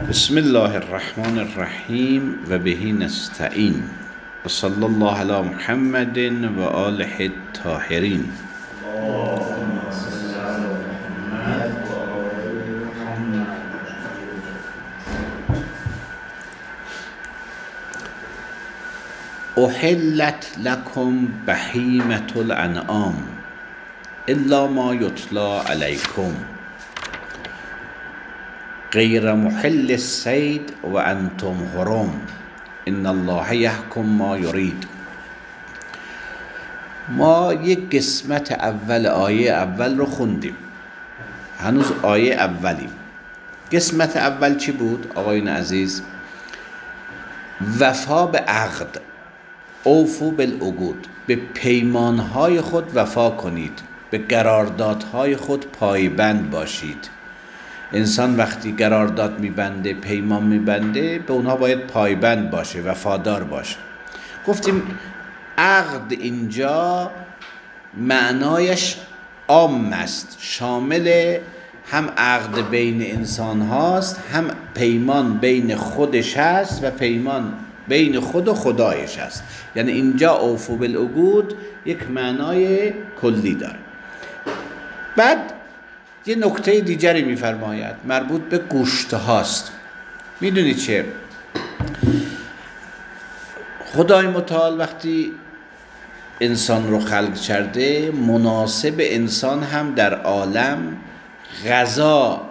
بسم الله الرحمن الرحیم و بهی نستعین و صلی الله علی محمد و آله الطاهرین. احلت لکم بهیمة الانعام الا ما یتلی علیکم غیر محل الصید و انتم حرم ان الله یحکم ما یرید. ما یک قسمت اول آیه اول رو خوندیم، هنوز آیه اولیم. قسمت اول چی بود آقایون عزیز؟ وفا به عقد، اوفو بالعقود، به پیمانهای خود وفا کنید، به قراردادهای خود پایبند باشید. انسان وقتی قرارداد میبنده، پیمان میبنده، به اونها باید پایبند باشه، وفادار باشه. گفتیم عقد اینجا معنایش عام است، شامل هم عقد بین انسان هاست، هم پیمان بین خودش هست و پیمان بین خود و خدایش هست. یعنی اینجا اوفو بالعقود یک معنای کلی داره. بعد یه نکته دیگری میفرماید مربوط به گوشت هاست. میدونید چه؟ خدای متعال وقتی انسان رو خلق کرده، مناسب انسان هم در عالم غذا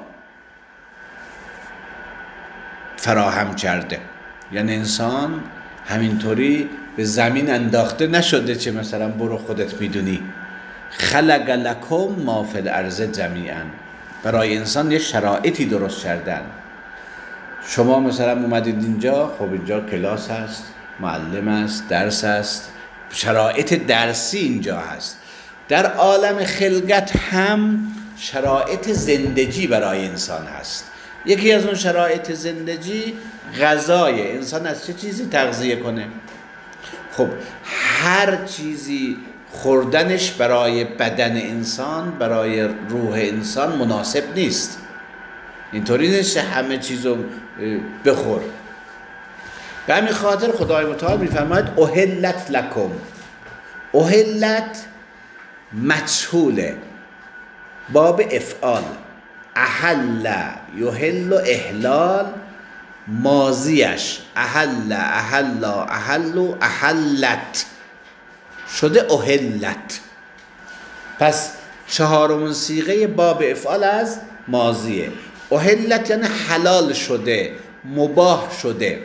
فراهم کرده. یعنی انسان همینطوری به زمین انداخته نشده چه مثلا برو خودت میدونی. خلق لکم ما فی الارض جمیعا، برای انسان یه شرایطی درست کردن. شما مثلا اومدید اینجا، خب اینجا کلاس هست، معلم هست، درس هست، شرایط درسی اینجا هست. در عالم خلقت هم شرایط زندگی برای انسان هست. یکی از اون شرایط زندگی غذای انسان از چه چیزی تغذیه کنه. خب هر چیزی خوردنش برای بدن انسان، برای روح انسان مناسب نیست. اینطوری نیست همه چیزو بخور. به همین خاطر خدای متعال میفرماید احلت لکم. احلت مجهوله، باب افعال، احل یحل احلال، ماضیش احل احل احل احلت شده احلت. پس چهارمون صیغه باب افعال از ماضیه. احلت یعنی حلال شده، مباح شده.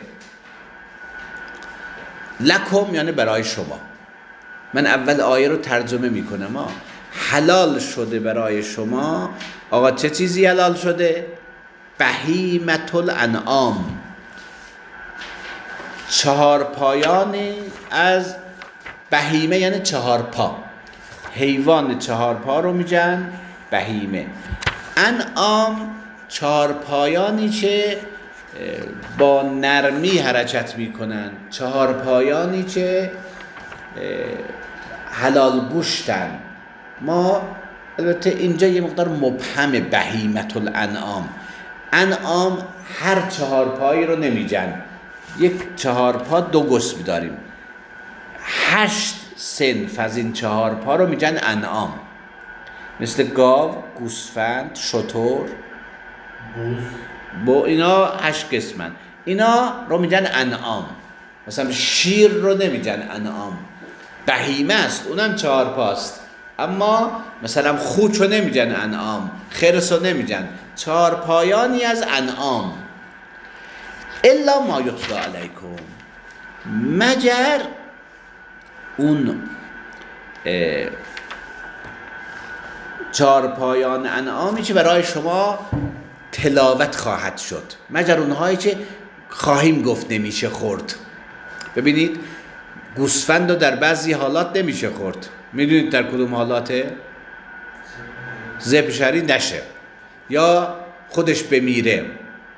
لکم یعنی برای شما. من اول آیه رو ترجمه میکنم. حلال شده برای شما. آقا چه چیزی حلال شده؟ بهیمة الانعام، چهار پایانی از بهیمه، یعنی چهار پا. حیوان چهار پا رو میگن بهیمه. انعام چهار پایانی که با نرمی حرکت میکنن، چهار پایانی که حلال گوشتن. ما البته اینجا یه مقدار مبهم بهیمة الانعام. انعام هر چهار پایی رو نمیگن. یک چهار پا دو گوسفند داریم، 8 صنف از این چهار پا رو میگن انعام. مثل گاو، گوسفند، شتر، با اینا 8 قسمن. اینا رو میگن انعام. مثلا شیر رو نمیگن انعام، بهیمه است، اونم چهار پاست. اما مثلا خوچ رو نمیگن انعام، خرس رو نمیگن. چهار پایانی از انعام. الا ما یتلی علیکم، مگر اون چهار پایان انعامی که برای شما تلاوت خواهد شد، مگر اونهایی که خواهیم گفت نمیشه خورد. ببینید گوسفند رو در بعضی حالات نمیشه خورد. میدونید در کدوم حالاته؟ ذبح شری نشه یا خودش بمیره.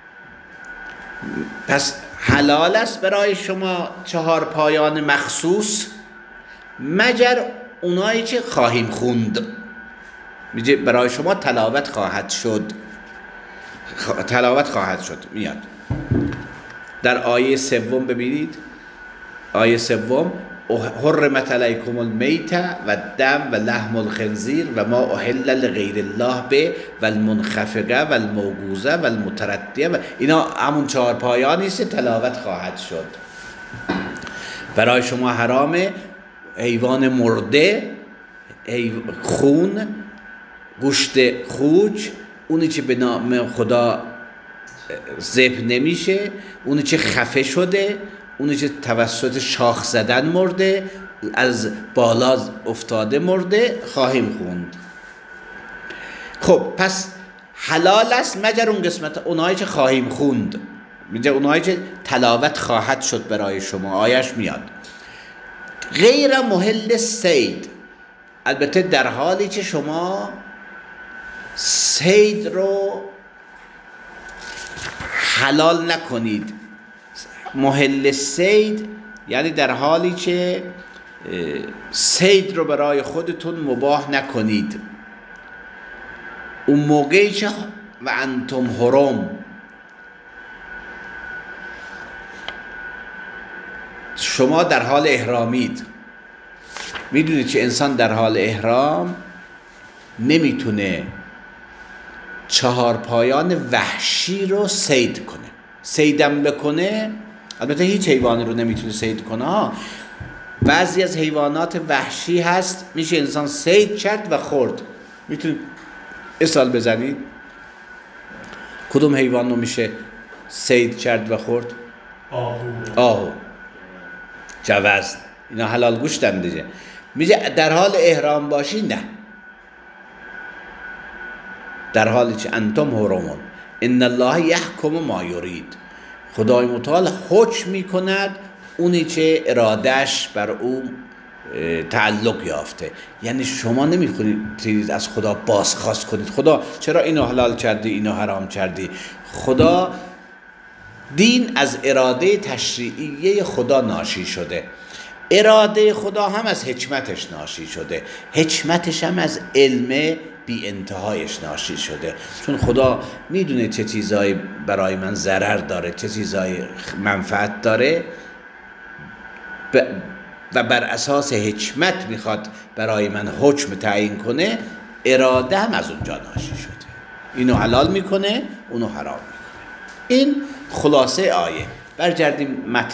پس حلال است برای شما چهار پایان مخصوص، مگر اونایی که خواهیم خوند. برای شما تلاوت خواهد شد، تلاوت خواهد شد. میاد در آیه سوم ببینید، آیه سوم حرمت علیکم المیت و الدم و لحم الخنزیر و ما احل لغیر الله به و المنخفقه و الموقوذه و المتردیه و اینا همون 4 پایانی است تلاوت خواهد شد. برای شما حرامه حیوان مرده، خون، گوشت خوک، اونی که به نام خدا ذبح نمیشه، اونی که خفه شده، اونی که توسط شاخ زدن مرده، از بالا افتاده مرده خواهیم خوند. خب پس حلال است مگر اون قسمت اونایی که خواهیم خوند، میگه اونایی که تلاوت خواهد شد برای شما. آیش میاد غیر محل صید، البته در حالی که شما صید رو حلال نکنید. محل صید یعنی در حالی که صید رو برای خودتون مباح نکنید، اون موقعی که و انتم حرم، شما در حال احرامید. میدونید که انسان در حال احرام نمیتونه 4 پایان وحشی رو صید کنه. صیدم بکنه، البته هیچ حیوانی رو نمیتونه صید کنه، بعضی از حیوانات وحشی هست میشه انسان صید کرد و خورد. میتونید مثال بزنید کدوم حیوان رو میشه صید کرد و خورد؟ آهو، جوز، اینا حلال گوشتن دیگه. میگه در حال احرام باشی نه، در حالی که انتم حرمون ان الله یحکم ما یرید، خدای متعال حکم میکند اونی که ارادش بر او تعلق یافته. یعنی شما نمیخونید از خدا بازخواست کنید خدا چرا اینو حلال کردی اینو حرام کردی. خدا، دین از اراده تشریعیه خدا ناشی شده، اراده خدا هم از حکمتش ناشی شده، حکمتش هم از علم بی انتهایش ناشی شده. چون خدا میدونه چه چیزایی برای من ضرر داره، چه چیزایی منفعت داره و بر اساس حکمت میخواد برای من حکم تعیین کنه، اراده هم از اونجا ناشی شده. اینو حلال میکنه اونو حرام میکنه. این خلاصه آیه. برگردیم متن.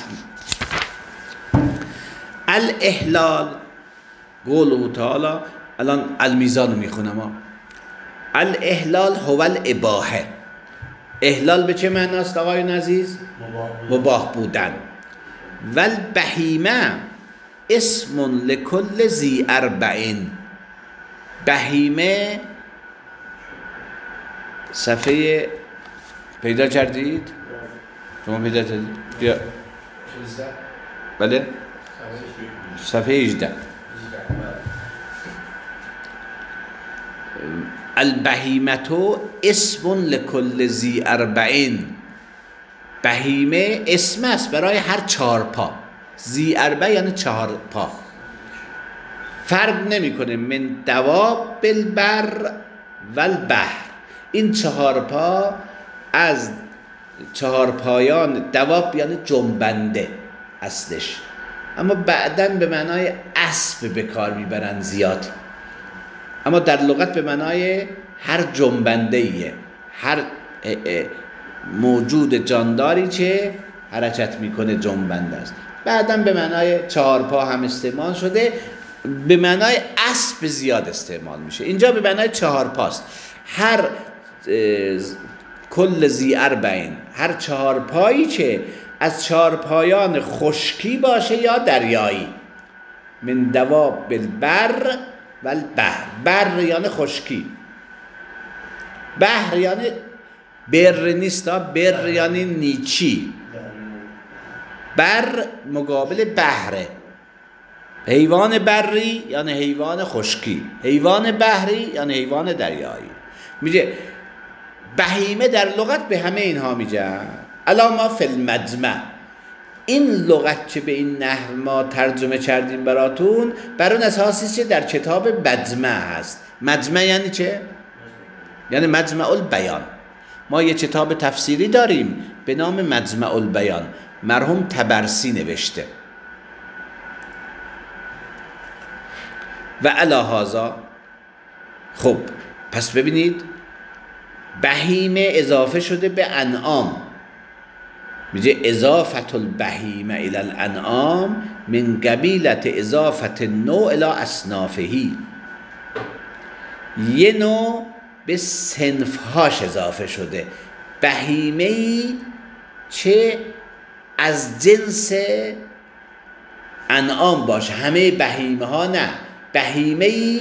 الاحلال قوله تعالی، الان المیزان رو میخونم. الاحلال هو الاباحه. احلال به چه معناست آقای عزیز؟ مباح بودن. والبهیمه اسم لکل ذی اربعین. بهیمه صفحه پیدا کردید؟ شما پیدا کردید؟ بیا. بله؟ صفحه 18. البهیمتو اسم لکل ذی اربعین. بهیمه اسم است برای هر 4 پا. ذی اربع یعنی 4 پا. فرق نمیکنه من دواب البر و البحر. این 4 پا از 4 پایان، دواب یعنی جنبنده اصلش، اما بعداً به معنای اسب به کار میبرن زیاد، اما در لغت به معنای هر جنبنده‌ایه، هر موجود جانداری که حرکت میکنه جنبنده است. بعداً به معنای 4 پا هم استعمال شده، به معنای اسب زیاد استعمال میشه. اینجا به معنای 4 پاست. هر کل ذی اربعین، هر 4 پایی که از 4 پایان خشکی باشه یا دریایی. من دواب البر و البحر. بر یعنی خشکی، بحر یعنی بر نیست، بر یعنی نیچی، بر مقابل بحره. حیوان بری یعنی حیوان خشکی، حیوان بحری یعنی حیوان دریایی. میگه بهیمه در لغت به همه اینها میگه. الا ما فی المجمع، این لغت که به این نحو ما ترجمه کردیم براتون بر اون اساسی که در کتاب مجمع هست. مجمع یعنی چه؟ یعنی مجمع البیان. ما یه کتاب تفسیری داریم به نام مجمع البیان، مرحوم طبرسی نوشته. و علی هذا، خب پس ببینید بهیمه اضافه شده به انعام، میگه اضافت البهیمه الی الانعام من قبیلت اضافت النوع الی اصنافهی، یه نوع به صنفهاش اضافه شده. بهیمه ای چه از جنس انعام باشه، همه بهیمه ها نه، بهیمه ای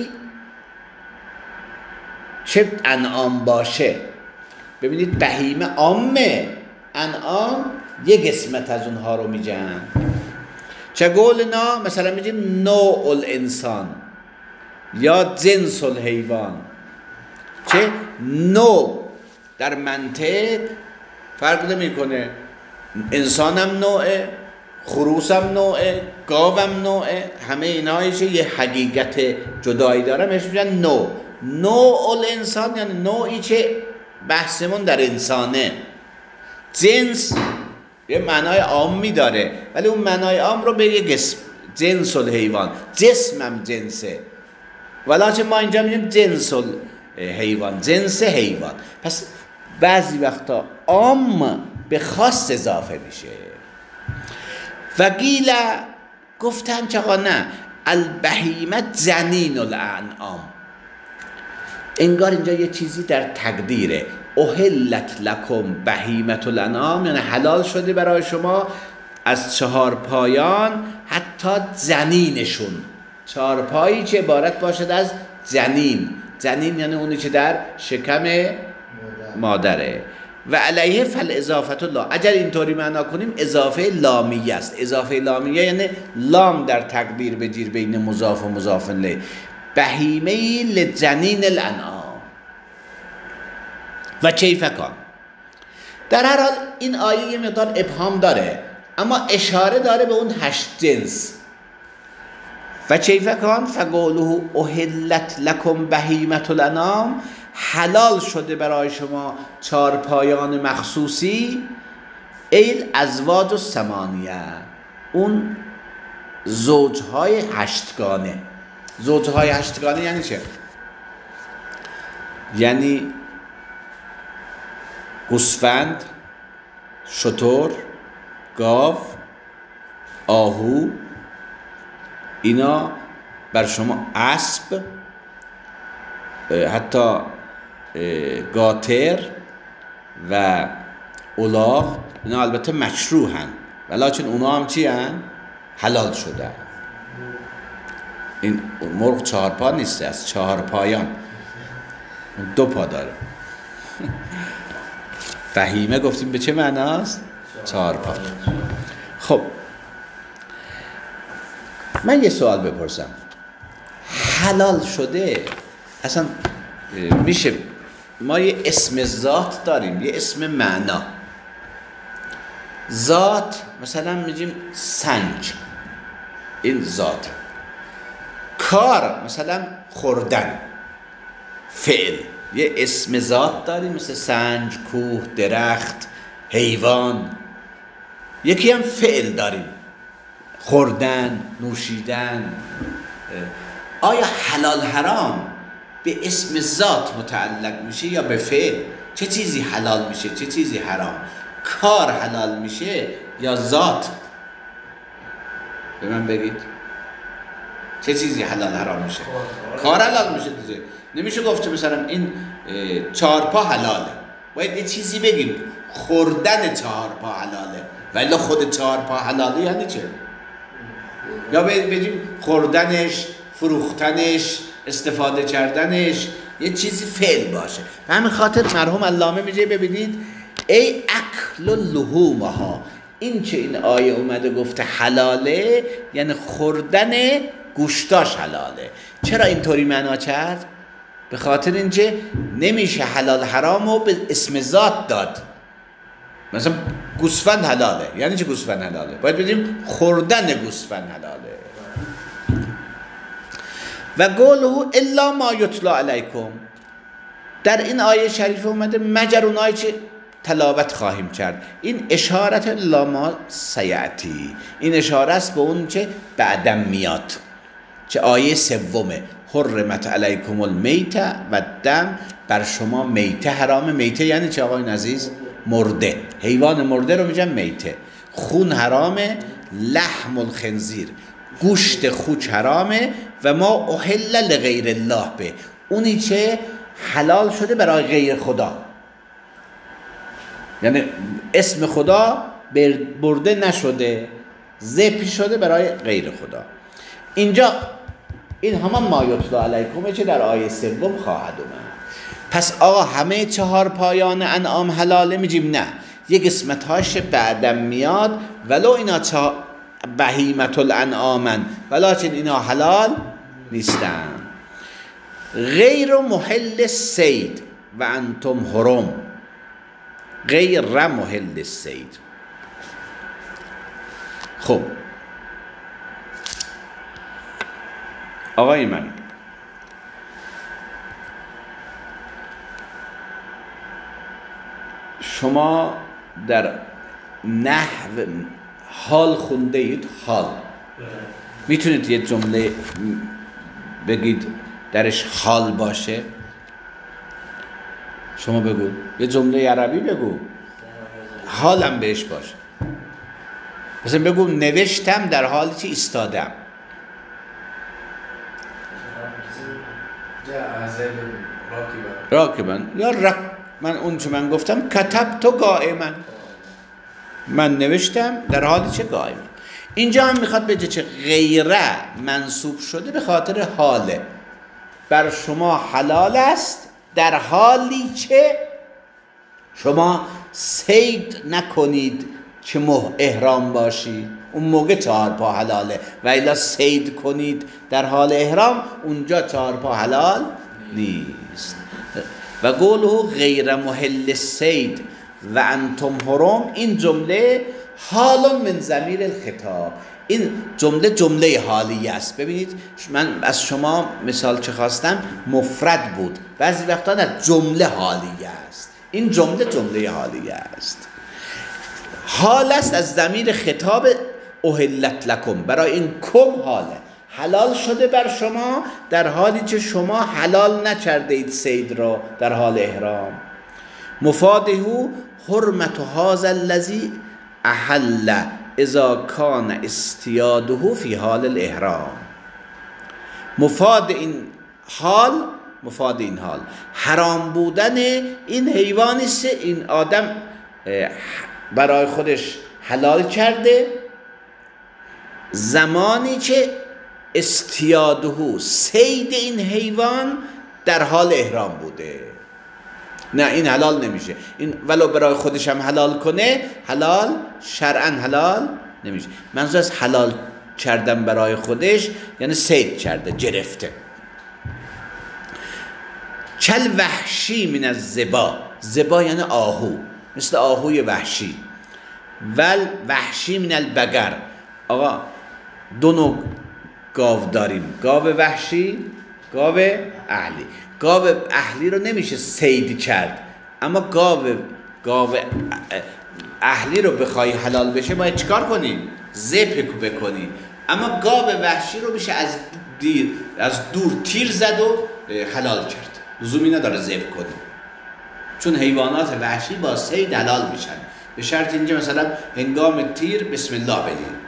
چه انعام باشه. ببینید بهیمه عامه، انعام یه قسمت از اونها رو میگن. چه قولنا مثلا میگیم نوع الانسان یا جنس الحیوان. چه نوع در منطق فرق نمیکنه، انسانم نوعه، خروسم نوعه، گاوم نوعه، همه اینا یه حقیقت جدایی داره، بهش میگن نوع. نوع الانسان یعنی نوعی که بحثمون در انسانه. جنس یه معنای عامی داره ولی اون معنای عام رو به یه قسم، جنس الحیوان، جسمم جنسه، ولی ما اینجا میگیم جنس الحیوان، جنس حیوان. پس بعضی وقتا عام به خاص اضافه میشه. و قیل گفتن چقا نه البهیمه جنین الانعام، انگار اینجا یه چیزی در تقدیره. احلت لکم بهیمة الانعام، یعنی حلال شده برای شما از چهار پایان حتی جنینشون، چهار پایی که عبارت باشد از جنین. جنین یعنی اونی که در شکم مادره. و علیه فالاضافه الله، اگر اینطوری معنا کنیم اضافه لامیه است. اضافه لامیه یعنی لام در تقدیر بگیر بین مضاف و مضاف الیه. بهیمه لجنین الانعام و کیف کان. در هر حال این آیه یه مقدار ابهام داره اما اشاره داره به اون 8 جنس. و کیف کان فقوله احلت لکم بهیمة الانعام، حلال شده برای شما چهار پایان مخصوصی. ایل ازواج الثمانیه، اون زوجهای 8گانه. زوجهای 8گانه یعنی چه؟ یعنی گوسفند، شتر، گاو، آهو، اینا بر شما، اسب، حتی گاتر و الاغ، اینا البته مشروعن ولیکن اونا هم چی هن؟ حلال شده. این مرغ 4 پا نیست، از 4 پایان 2 پا داره. بهیمه گفتیم به چه معناست؟ 4 پا. خب من یه سوال بپرسم، حلال شده اصلا میشه، ما یه اسم ذات داریم یه اسم معنا. ذات مثلا میگیم سنج، این ذات. کار مثلا خوردن، فعل، یه اسم ذات داریم مثل سنج، کوه، درخت، حیوان. یکی هم فعل داریم، خوردن، نوشیدن. آیا حلال حرام به اسم ذات متعلق میشه یا به فعل؟ چه چیزی حلال میشه چه چیزی حرام؟ کار حلال میشه یا ذات؟ به من بگید چه چیزی حلال حرام میشه؟ کار حلال میشه دیگه. نمیشه گفت مثلا این 4 پا حلاله، باید یه چیزی بگیم خوردن 4 پا حلاله، ولی خود 4 پا حلاله یعنی چه؟ یا بگیم خوردنش، فروختنش، استفاده کردنش یه چیزی فعل باشه. به همین خاطر مرحوم علامه میگه ببینید ای اکل لحومها، این که این آیه اومده گفته حلاله یعنی خوردن گوشتاش حلاله. چرا اینطوری معنا کرد؟ به خاطر اینکه نمیشه حلال حرامو به اسم ذات داد. مثلا گوسفند حلاله، یعنی چه گوسفند حلاله؟ باید بگیم خوردن گوسفند حلاله. و قوله الا ما یتلا علیکم، در این آیه شریف اومده مگر اونایی که تلاوت خواهیم کرد. این اشارت لاما سیعتی، این اشاره است به اون که بعدم میاد، چه آیه سومه. حرمت علیکم المیته و دم، بر شما میته حرامه. میته یعنی چه آقای عزیز؟ مرده، حیوان مرده رو میگن میته. خون حرامه، لحم الخنزیر، گوشت خوک حرامه، و ما احل لغیر الله به، اونی که حلال شده برای غیر خدا، یعنی اسم خدا برده نشده، ذبح شده برای غیر خدا. اینجا این همان ما یتلا علیکم که در آیه سوم خواهد اومد. پس آقا همه 4 پایان انعام حلاله؟ میگیم نه، یک قسمت هاش بعدم میاد، ولو اینا بهیمت الانعامن ولکن اینا حلال نیستن. غیر محل الصید و انتم حرم، غیر محل الصید. خب آقای من، شما در نحو حال خونده اید؟ حال میتونید یه جمله بگید درش حال باشه؟ شما بگو، یه جمله عربی بگو حالم بهش باشه. مثلا بگو نوشتم در حالی که ایستادم. راکبن یا من اون چه من گفتم کتبت قائما، من نوشتم در حالی که قائم. اینجا هم میخواد بگه چه غیره منصوب شده به خاطر حاله، بر شما حلال است در حالی که شما صید نکنید که احرام باشید، اون موقع 4 پا حلاله، و الا صید کنید در حال احرام، اونجا 4 پا حلال نیست. و قوله غیر محل الصید و انتم حرم، این جمله حال من ضمیر الخطاب، این جمله حالی است. ببینید من از شما مثال چه خواستم، مفرد بود، بعضی وقتا نه، جمله حالی است. این جمله حالی است، حال است از ضمیر خطاب. احلت لکم، برای این کم حاله، حلال شده بر شما در حالی که شما حلال نکرده اید صید را در حال احرام. مفاده حرمت هذا الذی احل اذا کان استیاده فی حال الاحرام. مفاد این حال حرام بودن این حیوانی است این آدم برای خودش حلال کرده زمانی که استیاده، صید این حیوان در حال احرام بوده. نه این حلال نمیشه، این ولو برای خودش هم حلال کنه، حلال شرعا حلال نمیشه. منظور از حلال کردن برای خودش یعنی صید کرده، گرفته. کل وحشی من الزبا، زبا یعنی آهو، مثل آهوی وحشی. ول وحشی من البقر، آقا 2 نوع گاو داریم، گاو وحشی، گاو اهلی. گاو اهلی رو نمیشه صید کرد، اما گاو اهلی رو بخوای حلال بشه باید چیکار کنیم؟ ذبح بکنیم. اما گاو وحشی رو میشه از دور تیر زد و حلال کرد، لزومی نداره ذبح کنیم، چون حیوانات وحشی با صید حلال میشن، به شرط اینجا مثلا هنگام تیر بسم الله بگیم.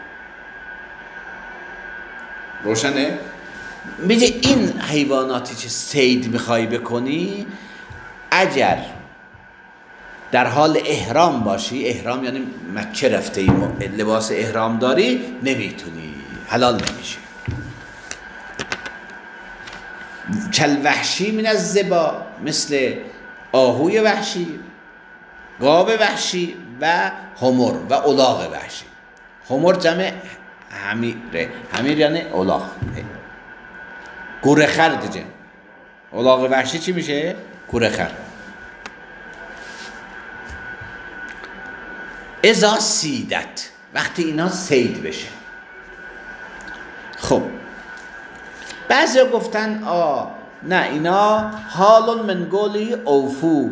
روشنه؟ میگه این حیواناتی که صید میخوای بکنی، اگر در حال احرام باشی، احرام یعنی مکه رفته ای، لباس احرام داری، نمیتونی، حلال نمیشه. کل وحشی من الزبا، مثل آهوی وحشی، گاو وحشی و حمر و الاغ وحشی. حمر جمع حمیره، حمیر یعنی الاغ، گورخر دیگه. الاغ وحشی چی میشه؟ گورخر. اذا سیدت، وقتی اینا صید بشه. خب بعضی گفتن نه اینا حال من قوله اوفو.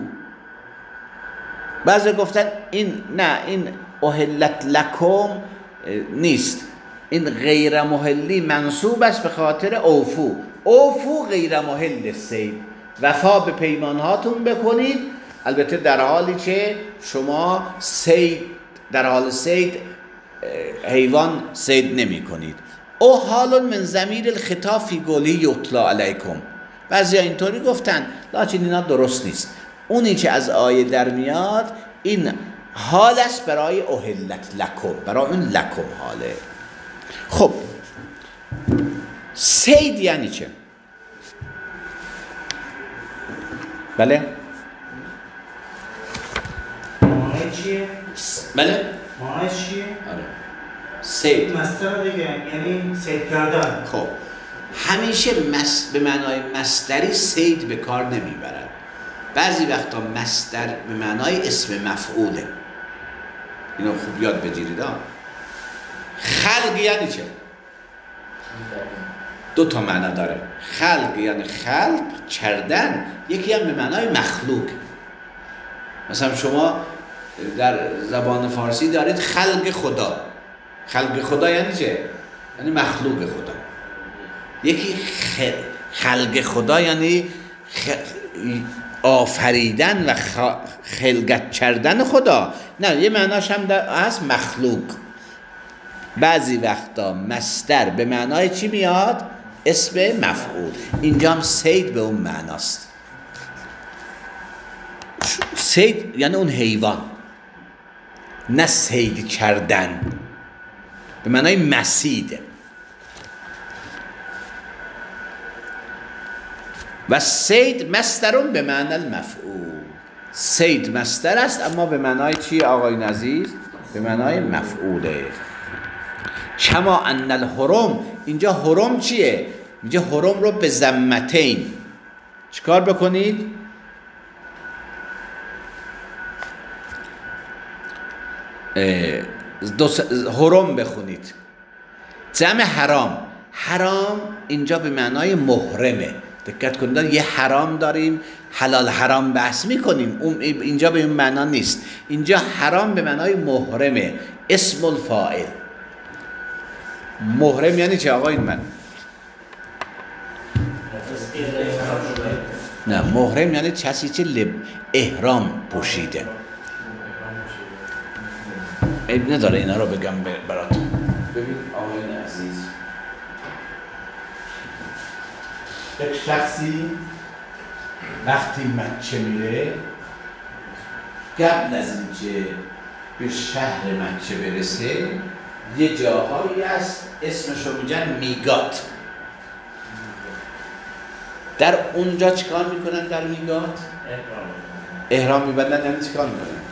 بعضی گفتن این نه، این احلت لکم نیست، این غیر محلی منصوب است به خاطر اوفو. اوفو غیر محل سید، وفا به پیمانهاتون بکنید، البته در حالی که شما سید، در حال سید حیوان سید نمی کنید. او حال من ضمیر الخطاب فی قوله یطلا علیکم. بعضی اینطوری گفتن، لکن اینا درست نیست. اونی که از آیه در میاد این حال است برای احلت لکم، برای اون لکم حاله. خب سید یعنی چه؟ بله؟ معنی چیه؟ بله؟ معنی چیه؟ آره. سید مصدر دیگه، یعنی سید کردن. خب همیشه به معنای مصدری سید به کار نمیبرن. بعضی وقتا مصدر به معنای اسم مفعوله. اینو خوب یاد بگیرید. خلق یعنی چه؟ دو تا معنا داره. خلق یعنی خلق کردن، یکی هم به معنای مخلوق. مثلا شما در زبان فارسی دارید خلق خدا. خلق خدا یعنی چه؟ یعنی مخلوق خدا. یکی خلق خدا یعنی آفریدن و خلقت کردن خدا. نه، یه معناش هم هست مخلوق. بعضی وقتا مصدر به معنای چی میاد؟ اسم مفعول. اینجا هم سید به اون معناست. سید یعنی اون حیوان، نه سید کردن، به معنای مسیده. و سید مصدرون به معنی المفعول. سید مصدر است اما به معنای چی آقای عزیز؟ به معنای مفعوله. کما ان الحرم، اینجا حرم چیه؟ اینجا حرم رو به ضمتین چیکار بکنید؟ حرم بخونید. جمع حرام. حرام اینجا به معنای محرمه. دقت کنید، یه حرام داریم، حلال حرام بحث میکنیم، اینجا به این معنا نیست. اینجا حرام به معنای محرمه، اسم الفاعل. محرم یعنی چه آقای من؟ نه، محرم یعنی کسی که احرام پوشیده. عیب نداره اینا رو بگم براتون. ببین آقای عزیز، یک شخصی وقتی مکه میره، قبل از اینکه به شهر مکه برسه یه جاهایی هست اسمشو میگن میقات. در اونجا چیکار میکنن؟ در میقات احرام میبندن. یعنی چیکار میکنن؟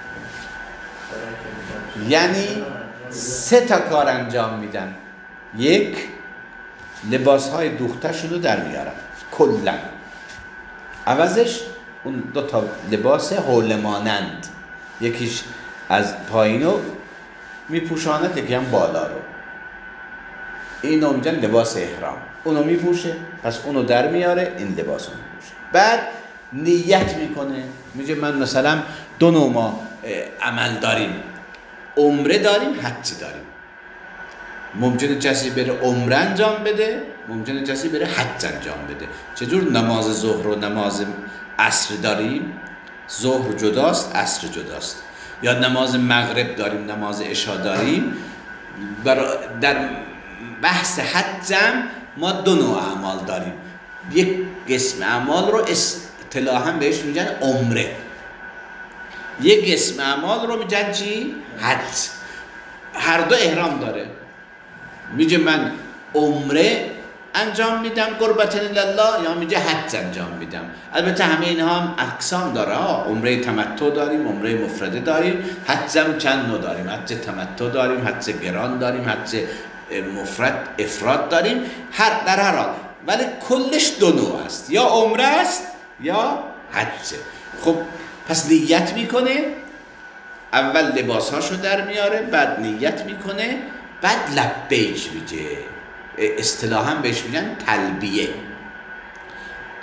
یعنی 3 تا کار انجام میدن. یک، لباسهای دوخته‌شون رو در میارن کلا، عوضش اون 2 تا لباس حوله مانند، یکیش از پایینو میپوشاند، یکی هم بالا رو. اینو میگن لباس احرام. اونو میپوشه، پس اونو در میاره، این لباسو میپوشه. بعد نیت میکنه، میگه من مثلا 2 نوع ما عمل داریم، عمره داریم، حج داریم. ممکنه کسی بره عمره انجام بده، ممکنه کسی بره حج انجام بده. چجور نماز ظهر و نماز عصر داریم؟ ظهر جداست، عصر جداست. یا نماز مغرب داریم، نماز عشا داریم. در بحث حجم ما 2 نوع اعمال داریم. یک قسم اعمال رو اصطلاحاً بهش میگن عمره، یک قسم اعمال رو میگن چی؟ حج. هر دو احرام داره. میگه من عمره انجام میدم قربتن لله، یا میگه حج انجام میدم. البته همه اینها هم اقسام داره. عمره تمتع داریم، عمره مفرده داریم، حج هم چند نوع داریم. حج تمتع داریم، حج گران داریم، حج مفرد افراد داریم. در هر حال ولی کلش 2 نوع است، یا عمره است یا حج. خب پس نیت میکنه، اول لباسهاشو در میاره، بعد نیت میکنه، بعد لبیک میگه. اصطلاحاً بهش میگن تلبیه.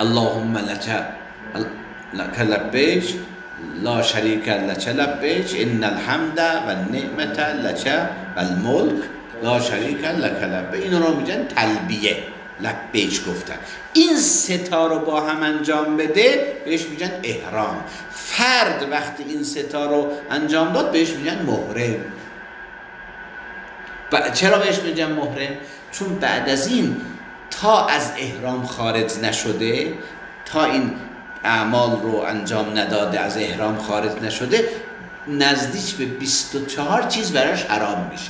اللهم لك لبیک لا شریک لک لبیک ان الحمد و النعمت لک و الملک لا شریک لک لبیک. این رو میگن تلبیه، لبیک گفتن. این سه تا رو با هم انجام بده بهش میگن احرام. فرد وقتی این سه تا رو انجام داد بهش میگن محرم. چرا بهش میگن محرم؟ چون بعد از این تا از احرام خارج نشده، تا این اعمال رو انجام نداده، از احرام خارج نشده، نزدیک به 24 چیز براش حرام میشه.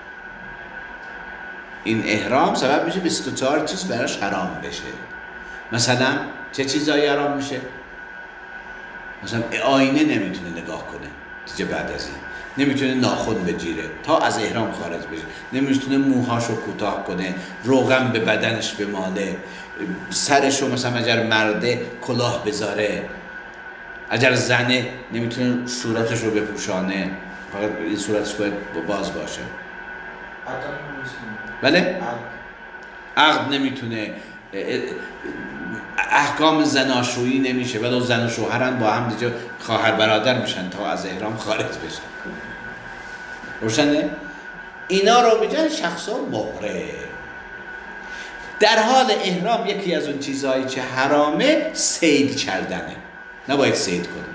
این احرام سبب میشه 24 چیز براش حرام بشه. مثلا چه چیزایی حرام میشه؟ مثلا آینه نمیتونه نگاه کنه دیگه، بعد از این نمیتونه ناخن بگیره تا از احرام خارج بشه، نمیتونه موهاشو کوتاه کنه، روغن به بدنش بماله، سرشو مثلا اگر مرده کلاه بذاره، اگر زنه نمیتونه صورتشو بپوشانه، فقط این صورتش باید باز باشه. بله؟ عقد نمیتونه، احکام زناشویی نمیشه، ولی زن و شوهرن با هم دیگه خواهر برادر میشن تا از احرام خارج بشن. روشنه؟ اینا رو میگن شخصا محرم. در حال احرام یکی از اون چیزهایی که حرامه صید کردنه، نباید صید کنه.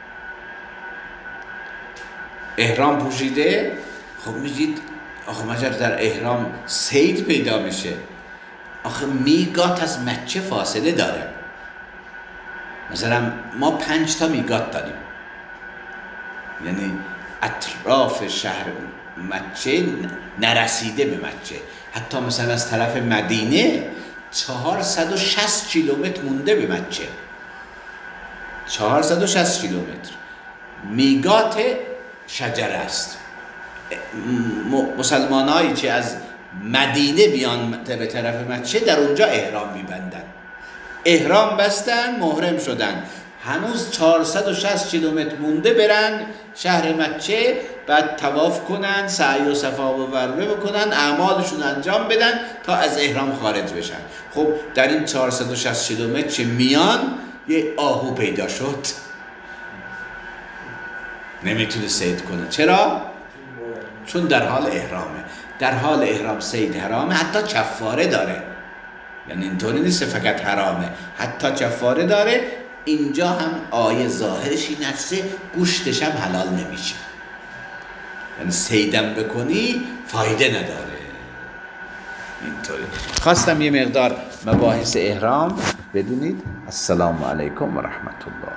احرام پوشیده، خب میگید آخه مگر در احرام صید پیدا میشه؟ آخه میقات از مکه فاصله داره. مثلا ما 5 تا میقات داریم، یعنی اطراف شهر مکه نرسیده به مکه. حتی مثلا از طرف مدینه 460 کیلومتر مونده به مکه. 460 کیلومتر میقات شجره است. مسلمانایی که از مدینه بیان به طرف مکه در اونجا احرام میبندن، احرام بستن، محرم شدن، هنوز 460 کیلومتر مونده برن شهر مکه، بعد طواف کنن، سعی و صفا و مروه بکنن، اعمالشون انجام بدن تا از احرام خارج بشن. خب در این 460 کیلومتر چه میان یه آهو پیدا شد، نمیتونه صید کنه. چرا؟ چون در حال احرامه. در حال احرام صید حرامه، حتی کفاره داره. یعنی اینطوری نیست فقط حرامه، حتی کفاره داره. اینجا هم آیه ظاهرش این است گوشتش هم حلال نمیشه، یعنی صیدم بکنی فایده نداره. اینطوری خواستم یه مقدار مباحث احرام بدونید. السلام علیکم و رحمت الله.